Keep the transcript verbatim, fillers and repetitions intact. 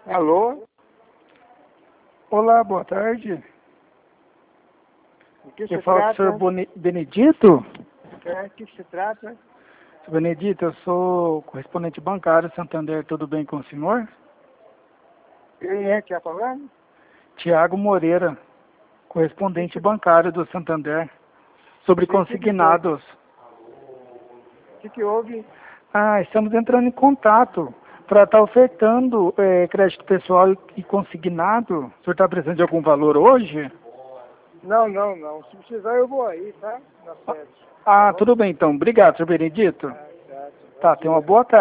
Alô? Olá, boa tarde. O que se Eu falo com o trata? senhor Boni- Benedito. É, o que se trata? Senhor Benedito, eu sou correspondente bancário Santander, tudo bem com o senhor? Quem é que está falando? Tiago Moreira, correspondente bancário do Santander, sobre Sim, que que foi? consignados. O que, que houve? Ah, estamos entrando em contato para estar ofertando eh, crédito pessoal e consignado. O senhor está precisando de algum valor hoje? Não, não, não. Se precisar eu vou aí, tá? Na sede. Ah, tudo bem então. Obrigado, senhor Benedito. Tá, tá. Bom Tá, tenha uma dia. boa tarde.